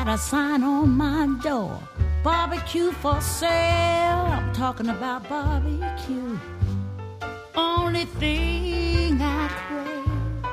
got a sign on my door. Barbecue for sale. I'm talking about barbecue. Only thing I crave.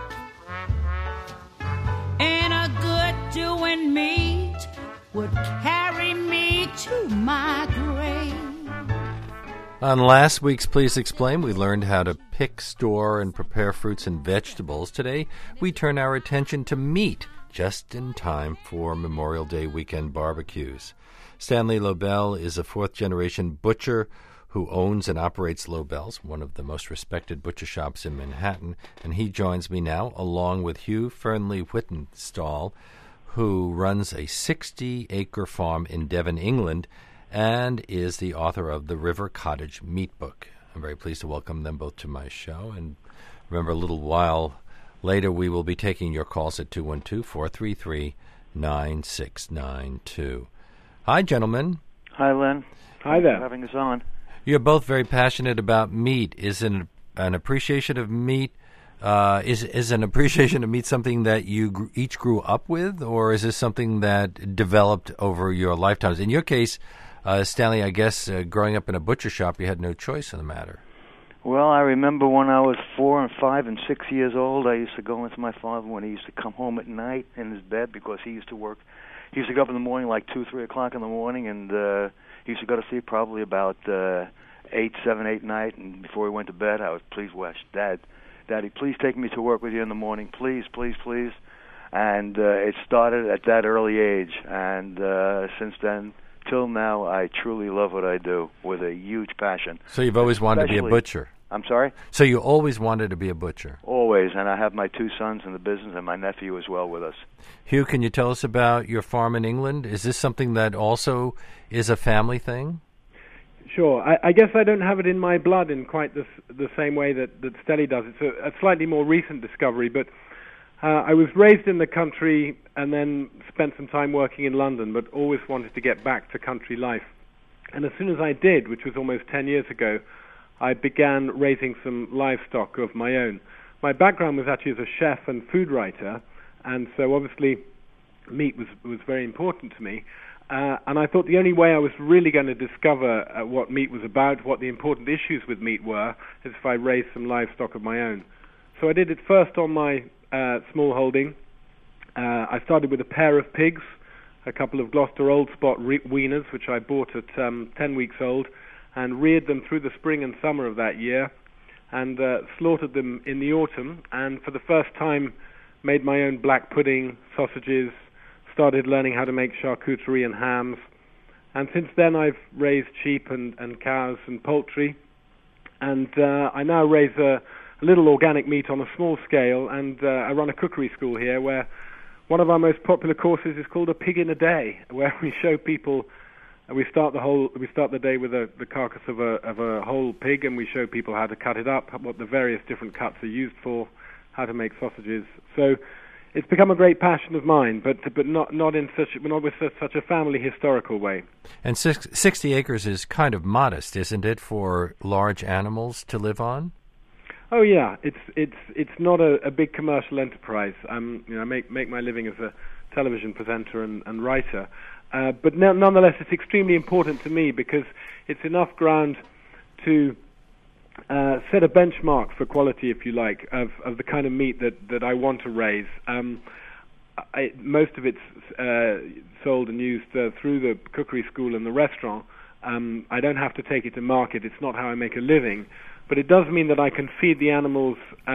And a good doing meat would carry me to my grave. On last week's Please Explain, we learned how to pick, store, and prepare fruits and vegetables. Today, we turn our attention to meat, just in time for Memorial Day weekend barbecues. Stanley Lobel is a fourth-generation butcher who owns and operates Lobel's, one of the most respected butcher shops in Manhattan, and he joins me now, along with Hugh Fernley Whittenstall, who runs a 60-acre farm in Devon, England, and is the author of the River Cottage Meat Book. I'm very pleased to welcome them both to my show. And remember, a little while later, we will be taking your calls at 212-433-9692. Hi, gentlemen. Hi, Len. Hi there. Thanks for having us on. You're both very passionate about meat. Is an appreciation of meat is an appreciation of meat something that you each grew up with, or is this something that developed over your lifetimes? In your case, Stanley, I guess growing up in a butcher shop, you had no choice in the matter. Well, I remember when I was 4 and 5 and 6 years old, I used to go with my father when he used to come home at night in his bed because he used to work. He used to go up in the morning like 2, 3 o'clock in the morning, and he used to go to sleep probably about 7, 8 at night. And before he went to bed, I would please wish, Daddy, please take me to work with you in the morning, please, please, please. And it started at that early age, and since then, till now, I truly love what I do with a huge passion. So you've always wanted to be a butcher? I'm sorry? So you always wanted to be a butcher? Always, and I have my 2 sons in the business and my nephew as well with us. Hugh, can you tell us about your farm in England? Is this something that also is a family thing? Sure. I guess I don't have it in my blood in quite the same way that Stelly does. It's a slightly more recent discovery, but I was raised in the country and then spent some time working in London, but always wanted to get back to country life. And as soon as I did, which was almost 10 years ago, I began raising some livestock of my own. My background was actually as a chef and food writer, and so obviously meat was very important to me. And I thought the only way I was really going to discover what meat was about, what the important issues with meat were, is if I raised some livestock of my own. So I did it first on my small holding. I started with a pair of pigs, a couple of Gloucester Old Spot weaners, which I bought at 10 weeks old, and reared them through the spring and summer of that year, and slaughtered them in the autumn, and for the first time made my own black pudding, sausages, started learning how to make charcuterie and hams. And since then I've raised sheep and cows and poultry, and I now raise a little organic meat on a small scale, and I run a cookery school here where one of our most popular courses is called A Pig in a Day, where we show people, we start the day with the carcass of a whole pig, and we show people how to cut it up, what the various different cuts are used for, how to make sausages. So it's become a great passion of mine, but not with such a family historical way. And 60 acres is kind of modest, isn't it, for large animals to live on? Oh yeah, it's not a big commercial enterprise. I make my living as a television presenter and writer, but nonetheless, it's extremely important to me because it's enough ground to set a benchmark for quality, if you like, of the kind of meat that I want to raise. Most of it's sold and used through the cookery school and the restaurant. I don't have to take it to market. It's not how I make a living. But it does mean that I can feed the animals,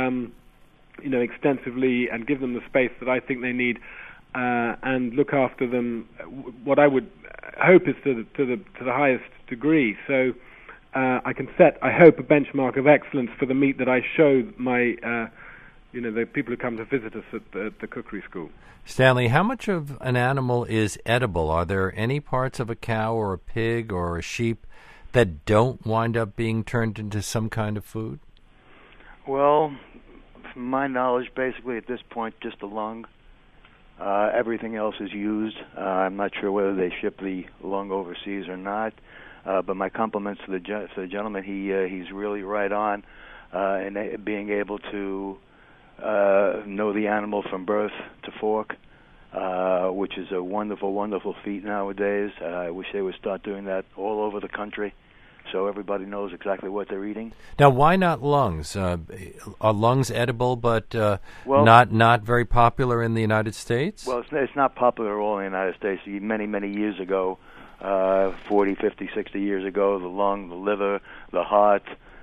extensively and give them the space that I think they need, and look after them. What I would hope is to the highest degree. So I can set, I hope, a benchmark of excellence for the meat that I show my, the people who come to visit us at the cookery school. Stanley, how much of an animal is edible? Are there any parts of a cow or a pig or a sheep that don't wind up being turned into some kind of food? Well, from my knowledge, basically at this point, just the lung. Everything else is used. I'm not sure whether they ship the lung overseas or not, but my compliments to the gentleman. He's really right on in being able to know the animal from birth to fork. which is a wonderful, wonderful feat nowadays. I wish they would start doing that all over the country, so everybody knows exactly what they're eating. Now, why not lungs? Are lungs edible, but not very popular in the United States? Well, it's not popular at all in the United States. Many, many years ago, 40, 50, 60 years ago, the lung, the liver, the heart,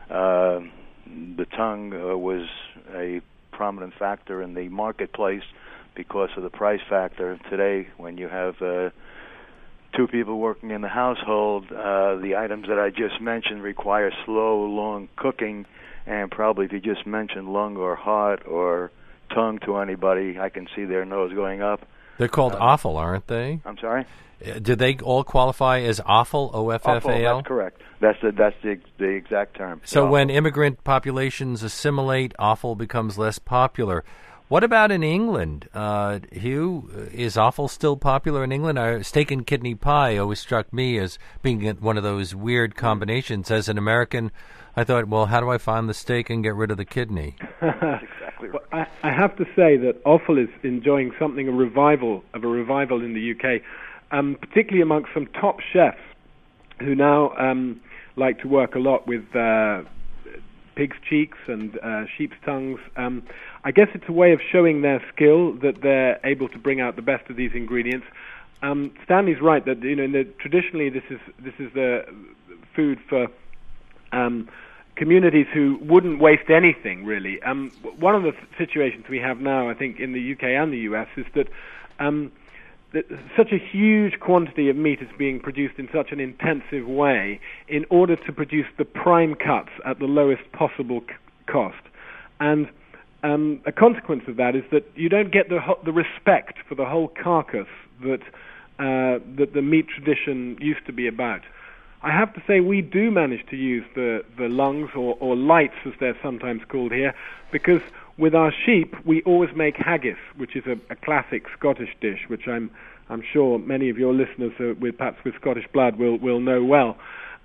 the tongue was a prominent factor in the marketplace because of the price factor. Today, when you have two people working in the household, the items that I just mentioned require slow, long cooking, and probably if you just mention lung or heart or tongue to anybody, I can see their nose going up. They're called offal, aren't they? I'm sorry? Do they all qualify as offal, O-F-F-A-L? Offal, that's correct. That's the exact term. So when immigrant populations assimilate, offal becomes less popular. What about in England? Hugh, is offal still popular in England? Steak and kidney pie always struck me as being one of those weird combinations. As an American, I thought, well, how do I find the steak and get rid of the kidney? That's exactly right. Well, I have to say that offal is enjoying something of a revival in the UK, particularly amongst some top chefs who now like to work a lot with pig's cheeks and sheep's tongues. I guess it's a way of showing their skill that they're able to bring out the best of these ingredients. Stanley's right that traditionally this is the food for communities who wouldn't waste anything really. One of the situations we have now, I think, in the UK and the US is that such a huge quantity of meat is being produced in such an intensive way in order to produce the prime cuts at the lowest possible cost. And a consequence of that is that you don't get the respect for the whole carcass that the meat tradition used to be about. I have to say we do manage to use the lungs or lights, as they're sometimes called here, because with our sheep we always make haggis, which is a classic Scottish dish, which I'm sure many of your listeners perhaps with Scottish blood will know well.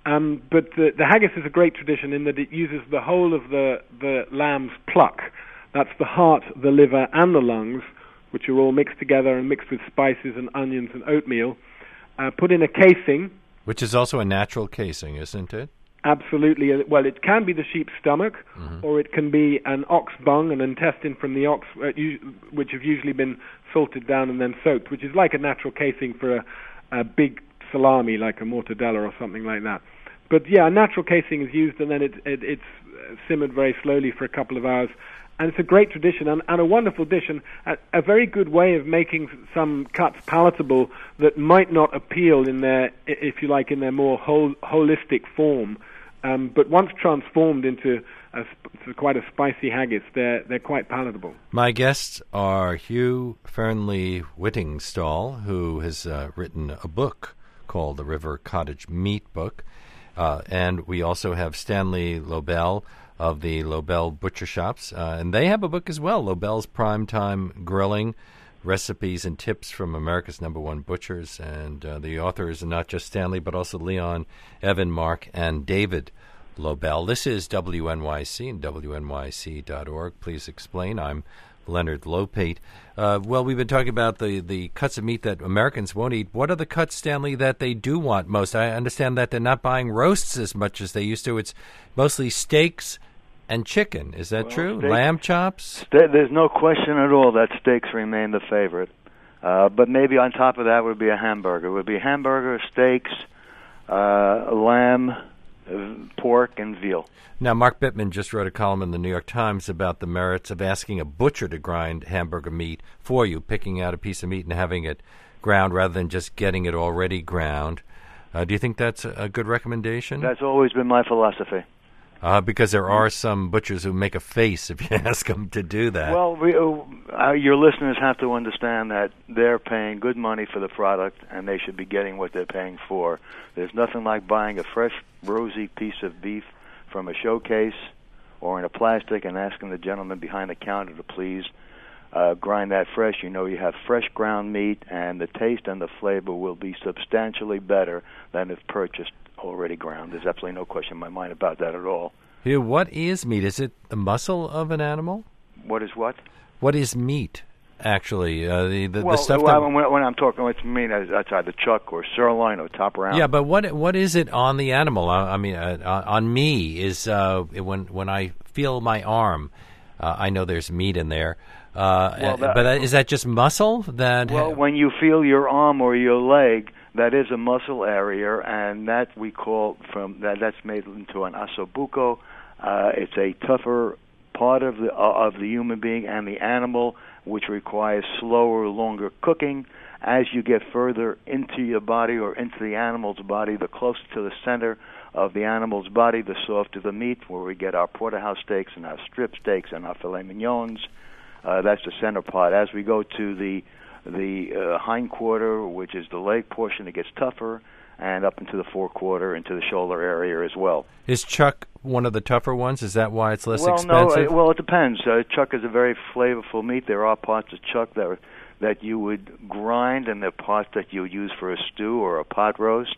But the haggis is a great tradition in that it uses the whole of the lamb's pluck. That's the heart, the liver, and the lungs, which are all mixed together and mixed with spices and onions and oatmeal, put in a casing. Which is also a natural casing, isn't it? Absolutely. Well, it can be the sheep's stomach, or it can be an ox bung, an intestine from the ox, which have usually been salted down and then soaked, which is like a natural casing for a big salami, like a mortadella or something like that. But yeah, a natural casing is used, and then it's simmered very slowly for a couple of hours. And it's a great tradition and a wonderful dish, and a very good way of making some cuts palatable that might not appeal in their, if you like, in their more holistic form. But once transformed into quite a spicy haggis, they're quite palatable. My guests are Hugh Fearnley Whittingstall, who has written a book called The River Cottage Meat Book, and we also have Stanley Lobel of the Lobel Butcher Shops, and they have a book as well, Lobel's Primetime Grilling, Recipes and Tips from America's #1 Butchers, and the authors are not just Stanley, but also Leon, Evan, Mark, and David Lobel. This is WNYC and WNYC.org. Please explain. I'm Leonard Lopate. Well, we've been talking about the cuts of meat that Americans won't eat. What are the cuts, Stanley, that they do want most? I understand that they're not buying roasts as much as they used to. It's mostly steaks and chicken. Is that true? Lamb chops? There's no question at all that steaks remain the favorite. But maybe on top of that would be a hamburger. It would be hamburger, steaks, lamb, pork, and veal. Now, Mark Bittman just wrote a column in the New York Times about the merits of asking a butcher to grind hamburger meat for you, picking out a piece of meat and having it ground rather than just getting it already ground. Do you think that's a good recommendation? That's always been my philosophy. Because there are some butchers who make a face if you ask them to do that. Well, your listeners have to understand that they're paying good money for the product, and they should be getting what they're paying for. There's nothing like buying a fresh, rosy piece of beef from a showcase or in a plastic and asking the gentleman behind the counter to please grind that fresh. You know you have fresh ground meat, and the taste and the flavor will be substantially better than if purchased already ground. There's absolutely no question in my mind about that at all. Hugh, what is meat? Is it the muscle of an animal? What is what? What is meat? actually? The Well, stuff when I'm talking, it's mean that's either chuck or sirloin or top round. Yeah, but what is it on the animal? I mean, on me is when I feel my arm, I know there's meat in there. But is that just muscle? Well, when you feel your arm or your leg, that is a muscle area, and that we call that's made into an ossobuco. It's a tougher part of the human being and the animal, which requires slower, longer cooking. As you get further into your body or into the animal's body, the closer to the center of the animal's body, the softer the meat, where we get our porterhouse steaks and our strip steaks and our filet mignons. That's the center part. As we go to the hindquarter, which is the leg portion, it gets tougher, and up into the forequarter, into the shoulder area as well. Is chuck one of the tougher ones? Is that why it's less No, expensive? well, it depends. Chuck is a very flavorful meat. There are parts of chuck that you would grind, and there are parts that you would use for a stew or a pot roast.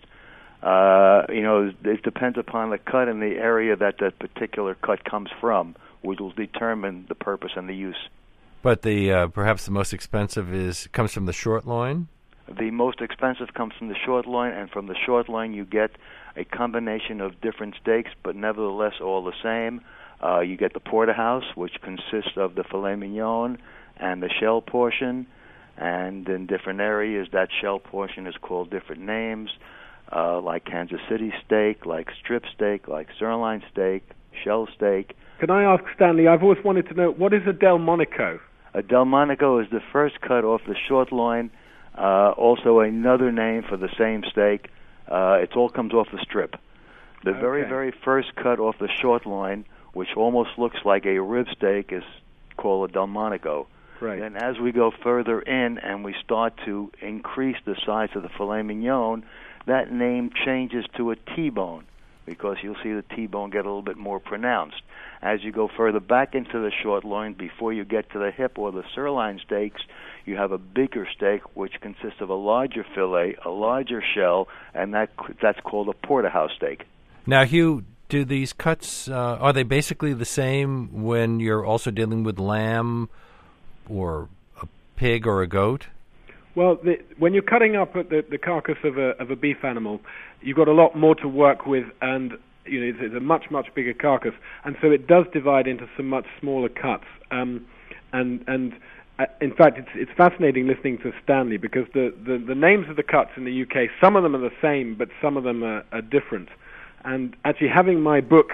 It depends upon the cut and the area that particular cut comes from, which will determine the purpose and the use. But perhaps the most expensive comes from the short loin? The most expensive comes from the short loin, and from the short loin you get a combination of different steaks, but nevertheless all the same. You get the porterhouse, which consists of the filet mignon and the shell portion, and in different areas that shell portion is called different names, like Kansas City steak, like strip steak, like sirloin steak, shell steak. Can I ask, Stanley, I've always wanted to know, what is a Delmonico? A Delmonico is the first cut off the short loin, also another name for the same steak. It all comes off the strip. The very, very first cut off the short loin, which almost looks like a rib steak, is called a Delmonico. Right. And as we go further in and we start to increase the size of the filet mignon, that name changes to a T-bone, because you'll see the T-bone get a little bit more pronounced. As you go further back into the short loin, before you get to the hip or the sirloin steaks, you have a bigger steak, which consists of a larger fillet, a larger shell, and that's called a porterhouse steak. Now, Hugh, do these cuts, are they basically the same when you're also dealing with lamb or a pig or a goat? Well, when you're cutting up the carcass of a beef animal, you've got a lot more to work with, and it's a much, much bigger carcass, and so it does divide into some much smaller cuts. And in fact, it's fascinating listening to Stanley, because the names of the cuts in the UK, some of them are the same, but some of them are different. And actually, having my book,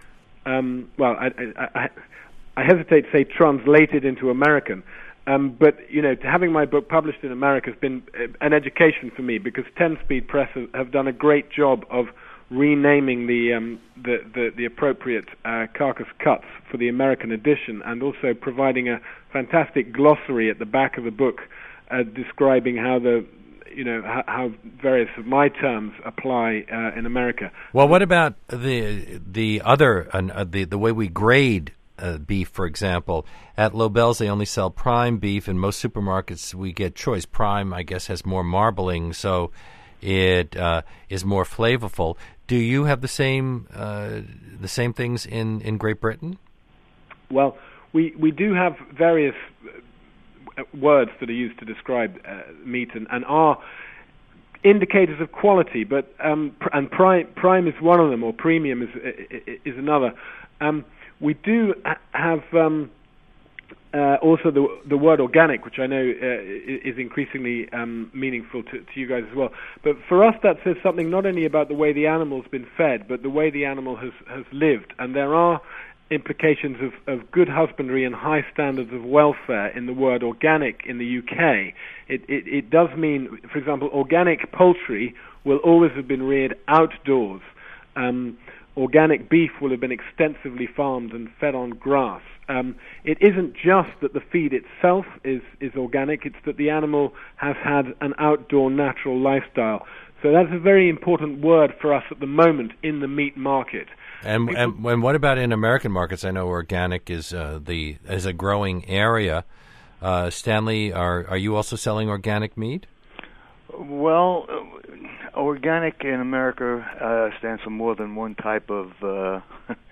I hesitate to say translated into American, but having my book published in America has been an education for me, because 10-Speed Press have done a great job of renaming the appropriate carcass cuts for the American edition, and also providing a fantastic glossary at the back of the book describing how how various of my terms apply in America. Well, what about the other the way we grade beef, for example? At Lobel's, they only sell prime beef. In most supermarkets, we get choice. Prime, I guess, has more marbling, so it is more flavorful. Do you have the same things in Great Britain? Well, we do have various words that are used to describe meat and are indicators of quality, but and prime is one of them, or premium is another. We do have also the word organic, which I know is increasingly meaningful to you guys as well. But for us, that says something not only about the way the animal's been fed, but the way the animal has lived. And there are implications of good husbandry and high standards of welfare in the word organic in the UK. It does mean, for example, organic poultry will always have been reared outdoors. Organic beef will have been extensively farmed and fed on grass. It isn't just that the feed itself is organic, it's that the animal has had an outdoor natural lifestyle. So that's a very important word for us at the moment in the meat market. And what about in American markets? I know organic is a growing area. Stanley, are you also selling organic meat? Well, organic in America stands for more than one type of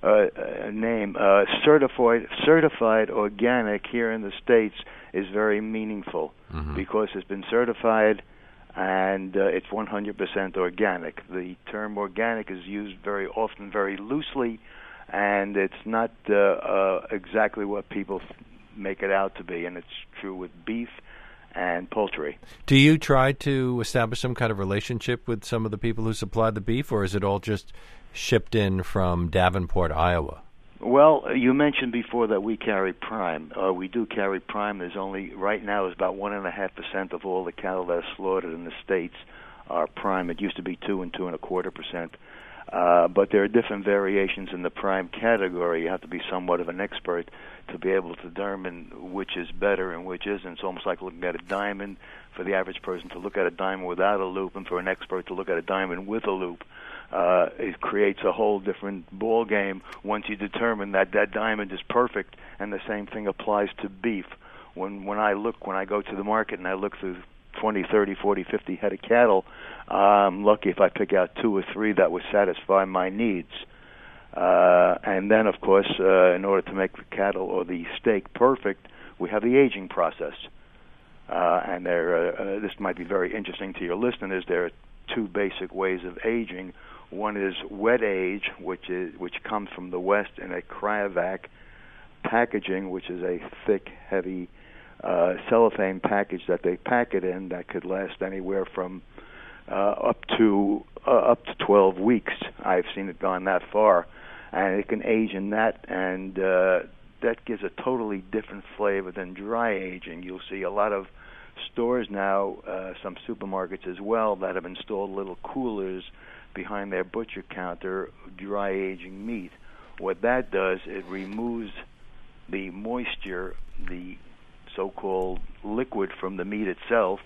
name. Certified organic here in the States is very meaningful because it's been certified and it's 100% organic. The term organic is used very often very loosely, and it's not exactly what people make it out to be, and it's true with beef and poultry. Do you try to establish some kind of relationship with some of the people who supply the beef, or is it all just shipped in from Davenport, Iowa? Well, you mentioned before that we carry prime. We do carry prime. There's only, right now, is about 1.5% of all the cattle that are slaughtered in the States are prime. It used to be 2 and 2.25%. But there are different variations in the prime category. You have to be somewhat of an expert to be able to determine which is better and which isn't. It's almost like looking at a diamond. For the average person to look at a diamond without a loop, and for an expert to look at a diamond with a loop, it creates a whole different ball game once you determine that that diamond is perfect. And the same thing applies to beef. When I go to the market and I look through 20, 30, 40, 50 head of cattle, I'm lucky if I pick out 2 or 3 that would satisfy my needs. And then, of course, in order to make the cattle or the steak perfect, we have the aging process. And this might be very interesting to your listeners. There are 2 basic ways of aging. One is wet age, which comes from the West in a cryovac packaging, which is a thick, heavy cellophane package that they pack it in that could last anywhere from up to 12 weeks. I've seen it gone that far, and it can age in that, and that gives a totally different flavor than dry aging. You'll see a lot of stores now, some supermarkets as well, that have installed little coolers behind their butcher counter, dry aging meat. What that does, it removes the moisture, the so-called liquid from the meat itself,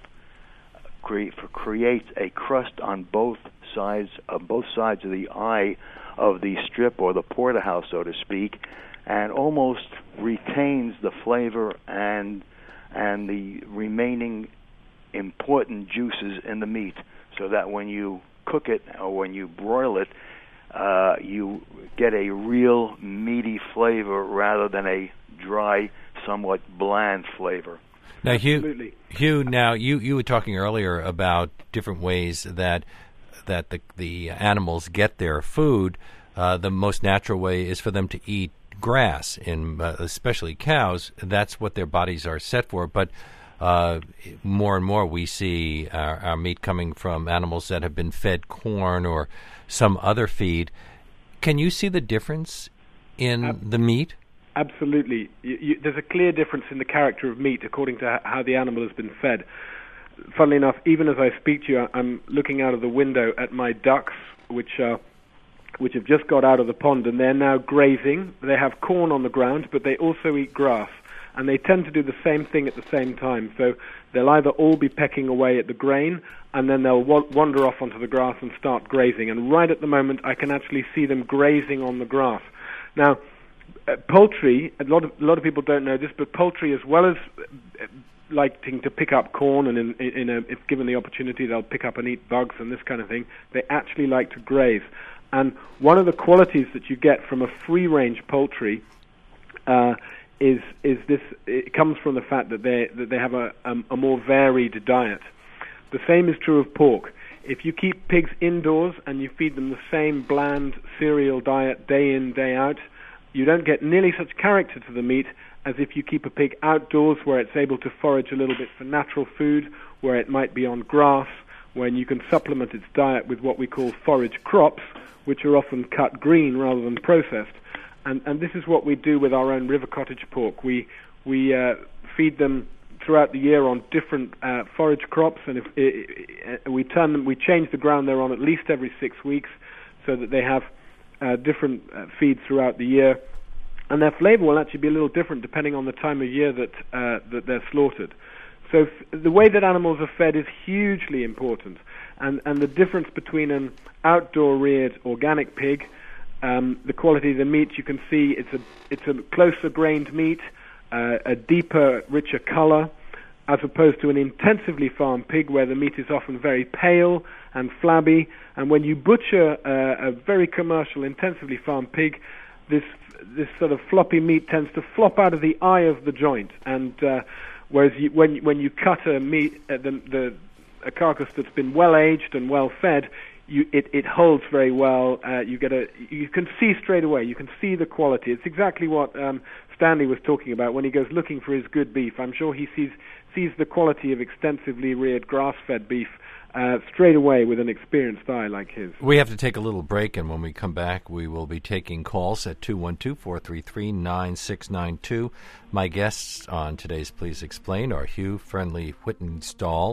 creates a crust on both sides of the eye of the strip or the porterhouse, so to speak, and almost retains the flavor and the remaining important juices in the meat, so that when you cook it or when you broil it, you get a real meaty flavor rather than a dry, somewhat bland flavor. Now, Hugh, now you were talking earlier about different ways that the animals get their food. The most natural way is for them to eat grass, especially cows. That's what their bodies are set for. But more and more we see our meat coming from animals that have been fed corn or some other feed. Can you see the difference in the meat? Absolutely. There's a clear difference in the character of meat according to how the animal has been fed. Funnily enough, even as I speak to you, I'm looking out of the window at my ducks, which have just got out of the pond, and they're now grazing. They have corn on the ground, but they also eat grass, and they tend to do the same thing at the same time. So they'll either all be pecking away at the grain, and then they'll wander off onto the grass and start grazing. And right at the moment, I can actually see them grazing on the grass. Now, poultry, a lot of people don't know this, but poultry, as well as liking to pick up corn, and if given the opportunity, they'll pick up and eat bugs and this kind of thing, they actually like to graze. And one of the qualities that you get from a free-range poultry is this. It comes from the fact that they have a more varied diet. The same is true of pork. If you keep pigs indoors and you feed them the same bland cereal diet day in, day out, you don't get nearly such character to the meat as if you keep a pig outdoors, where it's able to forage a little bit for natural food, where it might be on grass, when you can supplement its diet with what we call forage crops, which are often cut green rather than processed. And this is what we do with our own river cottage pork. We feed them throughout the year on different forage crops, and we change the ground they're on at least every 6 weeks, so that they have different feeds throughout the year, and their flavor will actually be a little different depending on the time of year that they're slaughtered. So the way that animals are fed is hugely important, and the difference between an outdoor reared organic pig, the quality of the meat, you can see it's a closer grained meat, a deeper, richer color, as opposed to an intensively farmed pig where the meat is often very pale and flabby. And when you butcher a very commercial, intensively farmed pig, this sort of floppy meat tends to flop out of the eye of the joint, and whereas when you cut a meat, a carcass that's been well aged and well fed, it holds very well. You can see straight away. You can see the quality. It's exactly what Stanley was talking about when he goes looking for his good beef. I'm sure he sees the quality of extensively reared grass-fed beef straight away with an experienced eye like his. We have to take a little break, and when we come back, we will be taking calls at 212-433-9692. My guests on today's Please Explain are Hugh Friendly Whittingstall,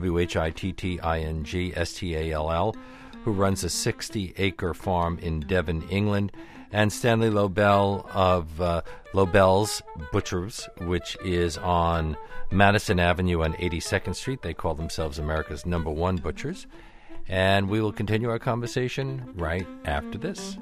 Whittingstall, who runs a 60-acre farm in Devon, England, and Stanley Lobel of Lobel's Butchers, which is on Madison Avenue and 82nd Street. They call themselves America's #1 butchers. And we will continue our conversation right after this.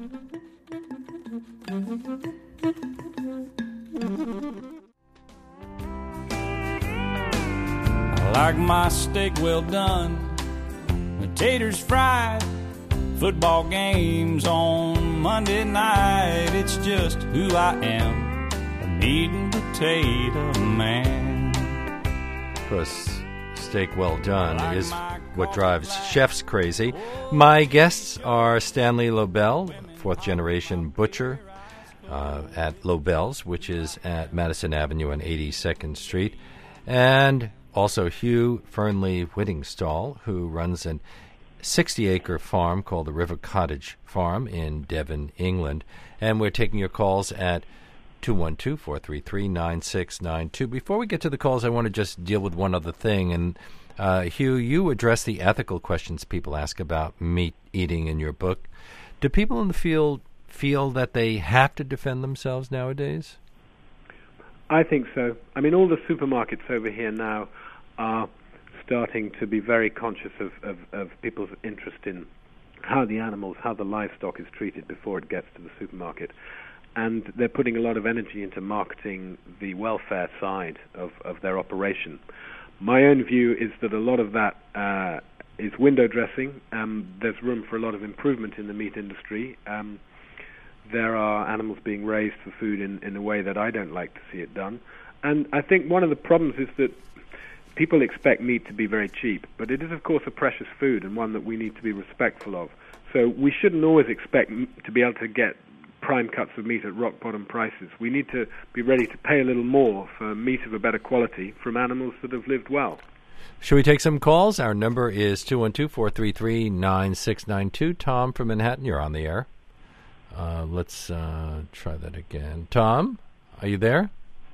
I like my steak well done, taters fried, football games on Monday night. It's just who I am, a meat and potato man. Of course, steak well done is what drives chefs crazy. My guests are Stanley Lobel, fourth-generation butcher at Lobel's, which is at Madison Avenue and 82nd Street, and also Hugh Fernley Whittingstall, who runs an 60-acre farm called the River Cottage Farm in Devon, England. And we're taking your calls at 212-433-9692. Before we get to the calls, I want to just deal with one other thing. And Hugh, you address the ethical questions people ask about meat eating in your book. Do people in the field feel that they have to defend themselves nowadays? I think so. I mean, all the supermarkets over here now are starting to be very conscious of people's interest in how the livestock is treated before it gets to the supermarket. And they're putting a lot of energy into marketing the welfare side of their operation. My own view is that a lot of that is window dressing. There's room for a lot of improvement in the meat industry. There are animals being raised for food in a way that I don't like to see it done. And I think one of the problems is that people expect meat to be very cheap, but it is, of course, a precious food and one that we need to be respectful of. So we shouldn't always expect to be able to get prime cuts of meat at rock-bottom prices. We need to be ready to pay a little more for meat of a better quality from animals that have lived well. Should we take some calls? Our number is 212-433-9692. Tom from Manhattan, you're on the air. Let's try that again. Tom, are you there?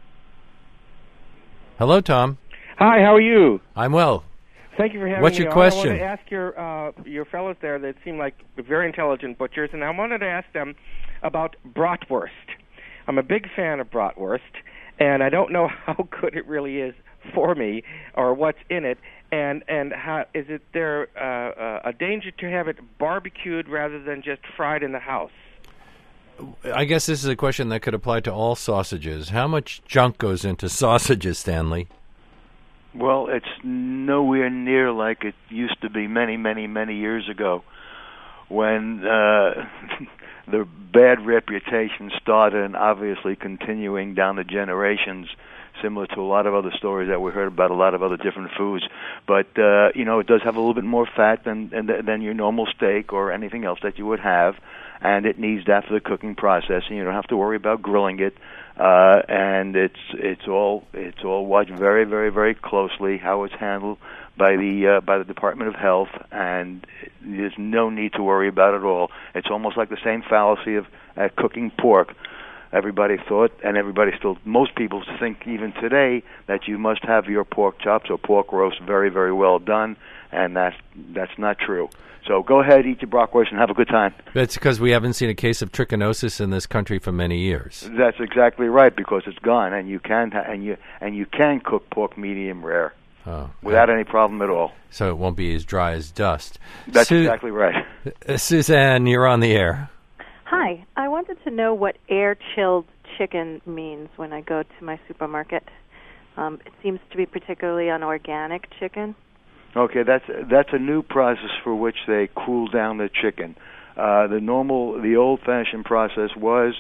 Hello, Tom. Hi, how are you? I'm well. Thank you for having me. What's your question? I wanted to ask your fellows there that seem like very intelligent butchers, and I wanted to ask them about bratwurst. I'm a big fan of bratwurst, and I don't know how good it really is for me or what's in it, and how is it there a danger to have it barbecued rather than just fried in the house? I guess this is a question that could apply to all sausages. How much junk goes into sausages, Stanley? Well, it's nowhere near like it used to be many, many, many years ago when the bad reputation started and obviously continuing down the generations, similar to a lot of other stories that we heard about a lot of other different foods. But, it does have a little bit more fat than your normal steak or anything else that you would have, and it needs that for the cooking process, and you don't have to worry about grilling it. And it's all watched very, very, very closely how it's handled by the Department of Health, and there's no need to worry about it at all. It's almost like the same fallacy of cooking pork. Everybody thought, and most people think even today, that you must have your pork chops or pork roast very, very well done, and that's not true. So go ahead, eat your bratwurst, and have a good time. That's because we haven't seen a case of trichinosis in this country for many years. That's exactly right, because it's gone, and you can cook pork medium rare without any problem at all. So it won't be as dry as dust. That's exactly right. Suzanne, you're on the air. Hi, I wanted to know what air-chilled chicken means when I go to my supermarket. It seems to be particularly on organic chicken. Okay, that's a new process for which they cool down the chicken. The old-fashioned process was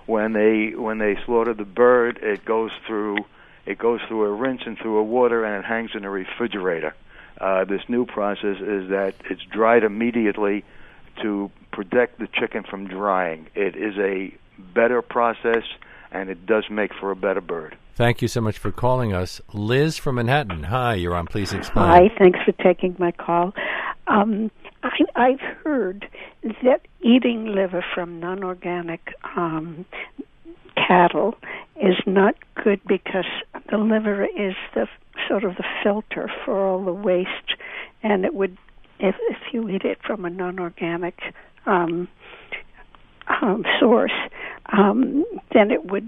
when they slaughter the bird, it goes through a rinse and through a water, and it hangs in a refrigerator. This new process is that it's dried immediately to protect the chicken from drying. It is a better process, and it does make for a better bird. Thank you so much for calling us. Liz from Manhattan. Hi, you're on Please Explain. Hi, thanks for taking my call. I've heard that eating liver from non-organic cattle is not good because the liver is the sort of the filter for all the waste, and it would, if you eat it from a non-organic source, then it would.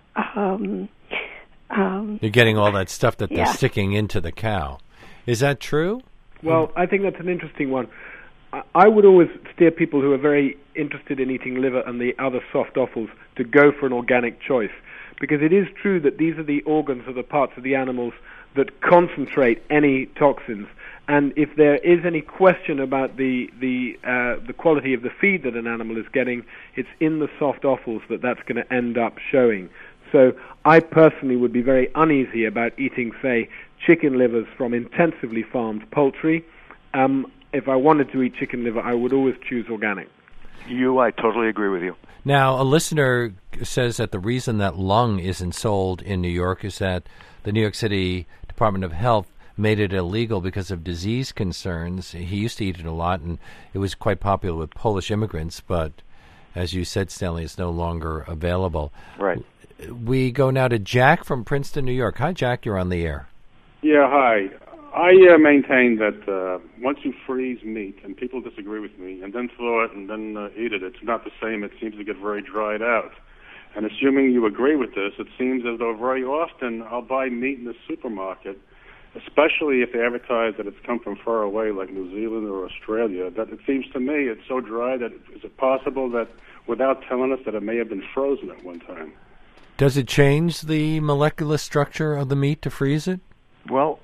You're getting all that stuff that they're sticking into the cow. Is that true? Well, I think that's an interesting one. I would always steer people who are very interested in eating liver and the other soft offals to go for an organic choice, because it is true that these are the organs or the parts of the animals that concentrate any toxins. And if there is any question about the quality of the feed that an animal is getting, it's in the soft offals that's going to end up showing. So I personally would be very uneasy about eating, say, chicken livers from intensively farmed poultry. If I wanted to eat chicken liver, I would always choose organic. I totally agree with you. Now, a listener says that the reason that lung isn't sold in New York is that the New York City Department of Health made it illegal because of disease concerns. He used to eat it a lot, and it was quite popular with Polish immigrants, but as you said, Stanley, it's no longer available. Right. We go now to Jack from Princeton, New York. Hi, Jack. You're on the air. Yeah, hi. I maintain that once you freeze meat, and people disagree with me, and then thaw it and then eat it, it's not the same. It seems to get very dried out. And assuming you agree with this, it seems as though very often I'll buy meat in the supermarket, especially if they advertise that it's come from far away, like New Zealand or Australia, that it seems to me it's so dry that is it possible that without telling us that it may have been frozen at one time? Does it change the molecular structure of the meat to freeze it? Well,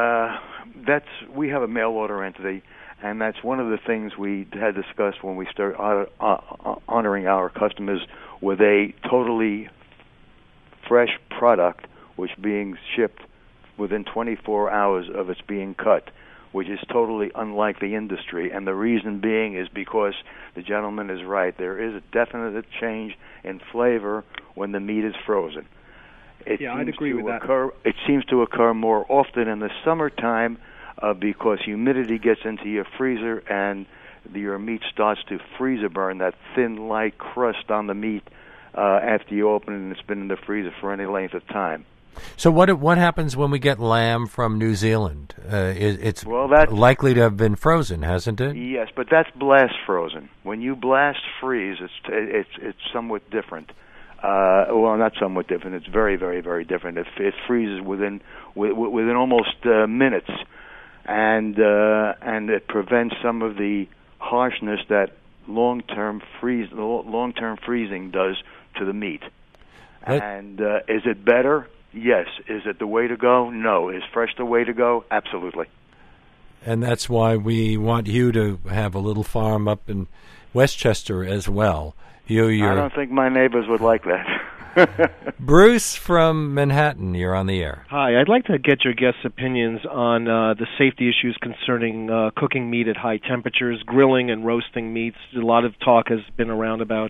we have a mail order entity, and that's one of the things we had discussed when we started honoring our customers with a totally fresh product, which being shipped within 24 hours of its being cut, which is totally unlike the industry. And the reason being is because the gentleman is right. There is a definite change in flavor when the meat is frozen. I'd agree with that. It seems to occur more often in the summertime because humidity gets into your freezer and your meat starts to freezer burn, that thin, light crust on the meat after you open it and it's been in the freezer for any length of time. So what happens when we get lamb from New Zealand? It's likely to have been frozen, hasn't it? Yes, but that's blast frozen. When you blast freeze, it's somewhat different. Well, not somewhat different. It's very, very, very different. It freezes within almost minutes, and it prevents some of the harshness that long-term freezing does to the meat. And is it better? Yes. Is it the way to go? No. Is fresh the way to go? Absolutely. And that's why we want you to have a little farm up in Westchester as well. I don't think my neighbors would like that. Bruce from Manhattan, you're on the air. Hi, I'd like to get your guests' opinions on the safety issues concerning cooking meat at high temperatures, grilling and roasting meats. A lot of talk has been around about,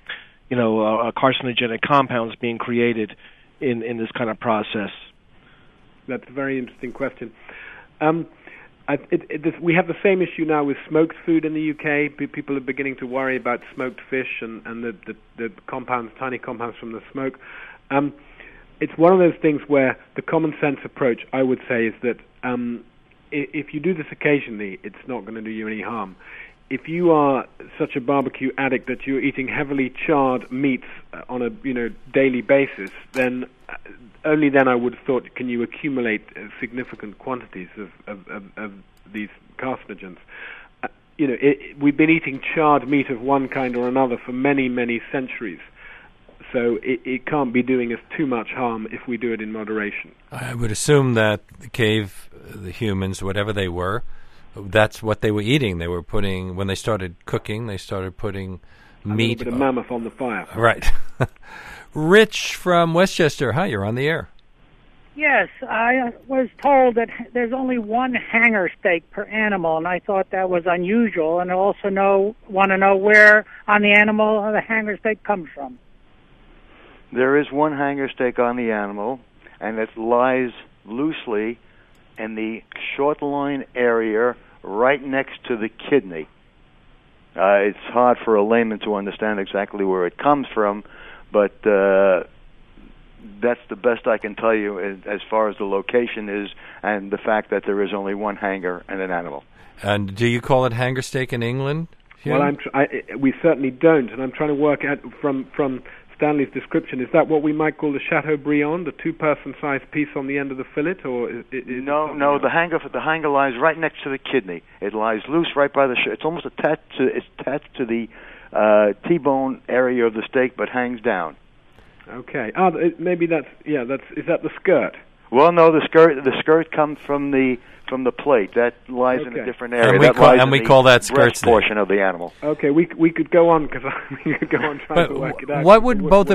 carcinogenic compounds being created in this kind of process. That's a very interesting question. We have the same issue now with smoked food in the UK. People are beginning to worry about smoked fish and the compounds, tiny compounds from the smoke. It's one of those things where the common sense approach, I would say, is that if you do this occasionally, it's not going to do you any harm. If you are such a barbecue addict that you're eating heavily charred meats on a daily basis, then only then I would have thought can you accumulate significant quantities of these carcinogens. We've been eating charred meat of one kind or another for many, many centuries. So it can't be doing us too much harm if we do it in moderation. I would assume that the humans, whatever they were, that's what they were eating. They were when they started cooking, they started putting meat. A little bit of mammoth on the fire. Right. Rich from Westchester. Hi, you're on the air. Yes, I was told that there's only one hanger steak per animal, and I thought that was unusual. And I also want to know where on the animal the hanger steak comes from. There is one hanger steak on the animal, and it lies loosely in the short loin area right next to the kidney. It's hard for a layman to understand exactly where it comes from, but that's the best I can tell you as far as the location is and the fact that there is only one hanger and an animal. And do you call it hanger steak in England, Hugh? Well, we certainly don't, and I'm trying to work out from Stanley's description, is that what we might call the Chateaubriand, the two-person sized piece on the end of the fillet, or No, the hanger lies right next to the kidney. It lies loose right by the it's almost attached to the T-bone area of the steak, but hangs down. Okay. Maybe is that the skirt? Well, no, the skirt comes from the plate. That lies in a different area. And we call that skirt steak. Portion of the animal. Okay, we could go on because we could go on trying to work it out. What would both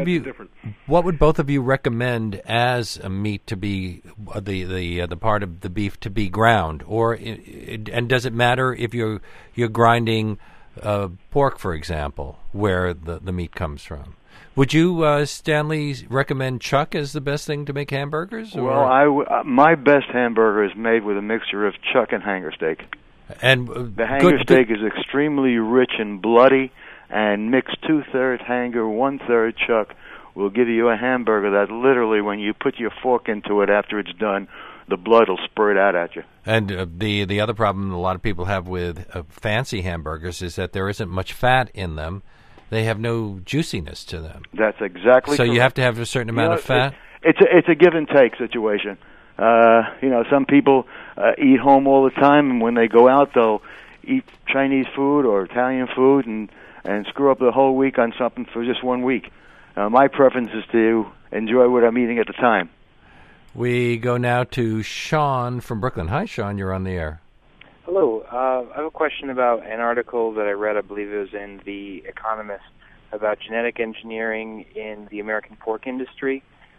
of you recommend as a meat to be the part of the beef to be ground, and does it matter if you're grinding pork, for example, where the meat comes from? Would you, Stanley, recommend chuck as the best thing to make hamburgers? Well, my best hamburger is made with a mixture of chuck and hanger steak. And the hanger steak is extremely rich and bloody, and mixed 2/3 hanger, 1/3 chuck will give you a hamburger that literally, when you put your fork into it after it's done, the blood will spurt out at you. And the other problem a lot of people have with fancy hamburgers is that there isn't much fat in them. They have no juiciness to them. That's exactly so correct. You have to have a certain amount of fat? It's a give and take situation. Some people eat home all the time, and when they go out, they'll eat Chinese food or Italian food and screw up the whole week on something for just 1 week. My preference is to enjoy what I'm eating at the time. We go now to Sean from Brooklyn. Hi, Sean. You're on the air. Hello. I have a question about an article that I read, I believe it was in The Economist, about genetic engineering in the American pork industry.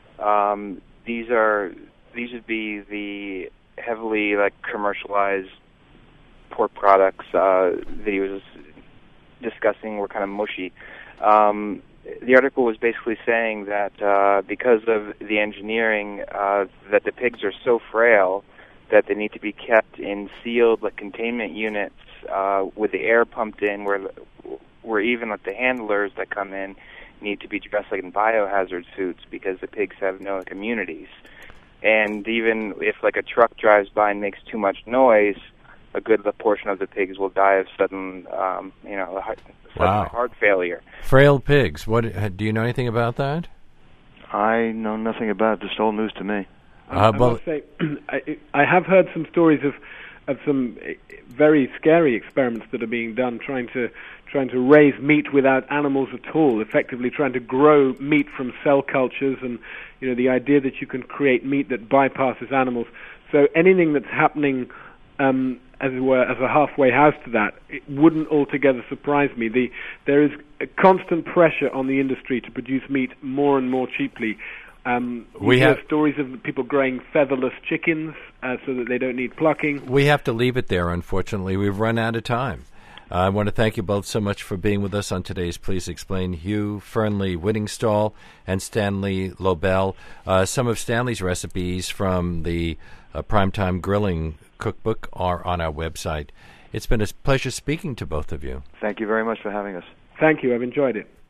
These would be the heavily commercialized pork products that he was discussing were kind of mushy. The article was basically saying that because of the engineering, that the pigs are so frail that they need to be kept in sealed containment units with the air pumped in, where even the handlers that come in need to be dressed in biohazard suits because the pigs have no immunities. And even if a truck drives by and makes too much noise, a good portion of the pigs will die of sudden heart failure. Frail pigs. What do you know anything about that? I know nothing about it. This is all news to me. I must say, I have heard some stories of some very scary experiments that are being done, trying to raise meat without animals at all, effectively trying to grow meat from cell cultures, and the idea that you can create meat that bypasses animals. So anything that's happening, as it were, as a halfway house to that, it wouldn't altogether surprise me. There is a constant pressure on the industry to produce meat more and more cheaply. We have stories of people growing featherless chickens so that they don't need plucking. We have to leave it there, unfortunately. We've run out of time. I want to thank you both so much for being with us on today's Please Explain. Hugh Fearnley-Whittingstall and Stanley Lobel. Some of Stanley's recipes from the Primetime Grilling Cookbook are on our website. It's been a pleasure speaking to both of you. Thank you very much for having us. Thank you. I've enjoyed it.